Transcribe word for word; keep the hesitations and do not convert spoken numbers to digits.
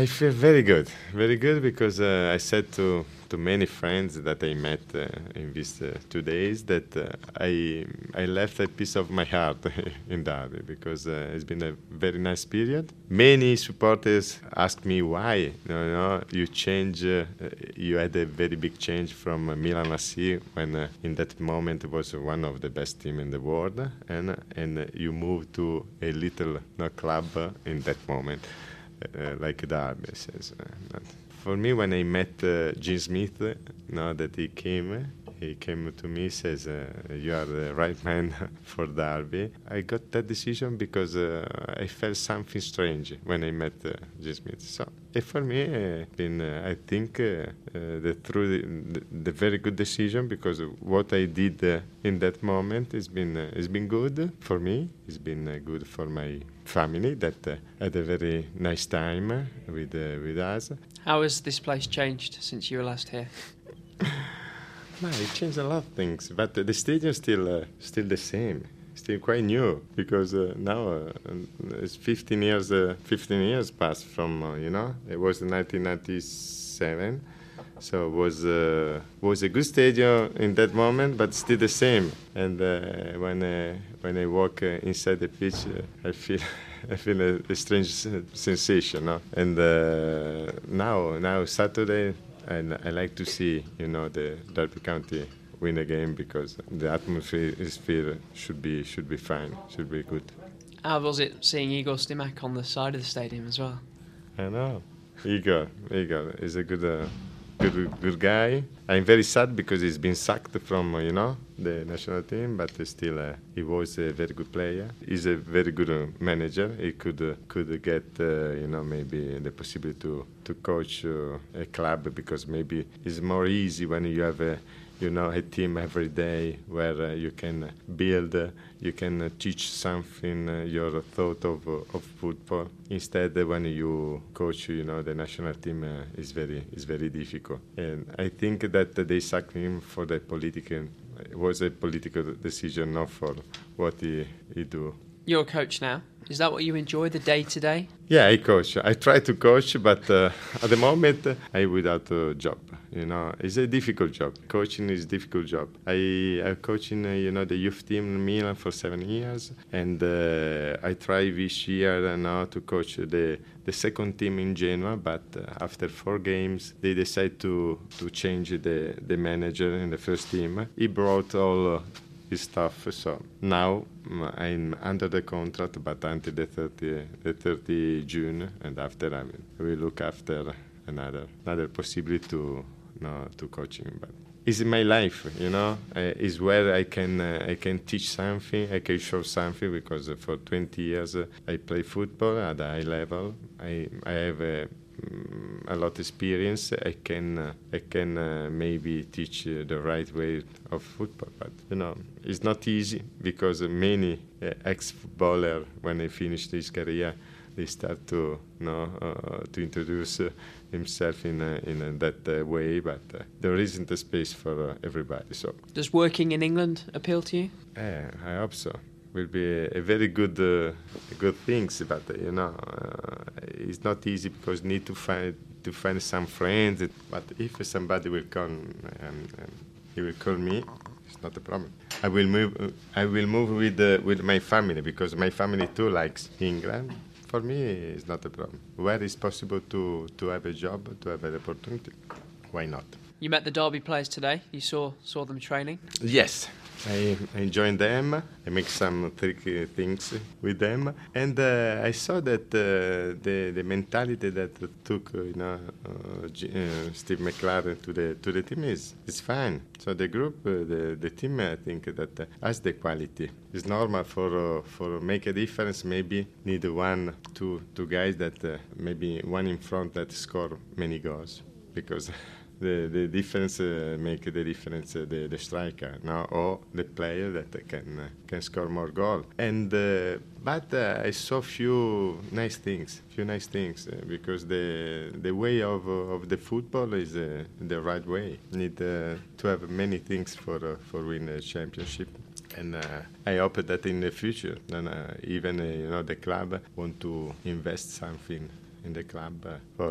I feel very good, very good because uh, I said to to many friends that I met uh, in these uh, two days that uh, I I left a piece of my heart in Derby because uh, it's been a very nice period. Many supporters ask me why you know you change. Uh, you had a very big change from uh, Milan A C when uh, in that moment it was one of the best team in the world, and and uh, you moved to a little uh, club uh, in that moment. Uh, like Derby says. Uh, not. For me, when I met uh, Gene Smith, uh, now that he came, he came to me says, uh, "You are the right man for Derby." I got that decision because uh, I felt something strange when I met uh, Gene Smith. So, uh, for me, uh, been uh, I think uh, uh, the through the, the, the very good decision because what I did uh, in that moment has been uh, has been good for me. It's been uh, good for my family that uh, had a very nice time with uh, with us. How has this place changed since you were last here? No, it changed a lot of things, but uh, the stadium still uh, still the same, still quite new because uh, now uh, it's fifteen years. Uh, fifteen years passed from uh, you know it was nineteen ninety-seven. So it was uh, was a good stadium in that moment, but still the same. And uh, when uh, when I walk uh, inside the pitch, uh, I feel I feel a, a strange sensation. No? And uh, now now Saturday, and I like to see you know the Derby County win a game because the atmosphere should be should be fine, should be good. How was it seeing Igor Stimac on the side of the stadium as well? I know, Igor. Igor is a good. Uh, Good, good guy. I'm very sad because he's been sacked from, uh, you know, the national team, but still, uh, he was a very good player. He's a very good uh, manager. He could uh, could get, uh, you know, maybe the possibility to to coach uh, a club because maybe it's more easy when you have a, you know, a team every day where uh, you can build, uh, you can uh, teach something, uh, your thought of uh, of football. Instead, uh, when you coach, you know, the national team uh, is very is very difficult. And I think that uh, they sacked him for the political. It was a political decision, not for what he he do. You're a coach now. Is that what you enjoy, the day-to-day? Yeah, I coach. I try to coach, but uh, at the moment uh, I'm without a job. You know, it's a difficult job. Coaching is a difficult job. I I'm coaching, uh, you know, the youth team in Milan for seven years, and uh, I try this year uh, now to coach the the second team in Genoa. But uh, after four games, they decide to to change the the manager in the first team. He brought all. Uh, stuff. So now mm, I'm under the contract, but until the thirtieth, the thirtieth of June, and after I will look after another another possibility to no to coaching. But it's in my life, you know. Uh, is where I can uh, I can teach something, I can show something because uh, for twenty years uh, I play football at a high level. I I have a a lot of experience. I can uh, I can uh, maybe teach uh, the right way of football, but you know it's not easy because uh, many uh, ex-footballer when they finish his career they start to you know uh, to introduce uh, himself in uh, in uh, that uh, way, but uh, there isn't a space for uh, everybody. So does working in England appeal to you? Yeah, I hope so. Will be a, a very good uh, good things, but uh, you know uh, it's not easy because need to find to find some friends. But if somebody will come and, and he will call me, it's not a problem. I will move. Uh, I will move with uh, with my family because my family too likes England. For me, it's not a problem. Where is possible to to have a job, to have an opportunity, why not? You met the Derby players today. You saw saw them training. Yes. I, I joined them, I make some tricky things with them, and uh, I saw that uh, the the mentality that took uh, you know uh, G- uh, Steve McLaren to the to the team is is fine. So the group, uh, the the team, I think that uh, has the quality. It's normal for uh, for make a difference. Maybe need one two two guys that uh, maybe one in front that score many goals because. The, the difference uh, make the difference uh, the, the striker now or the player that can uh, can score more goal and uh, but uh, I saw few nice things few nice things uh, because the the way of uh, of the football is uh, the right way. Need uh, to have many things for uh, for win a championship. And uh, I hope that in the future, then, uh, even uh, you know the club want to invest something in the club uh, for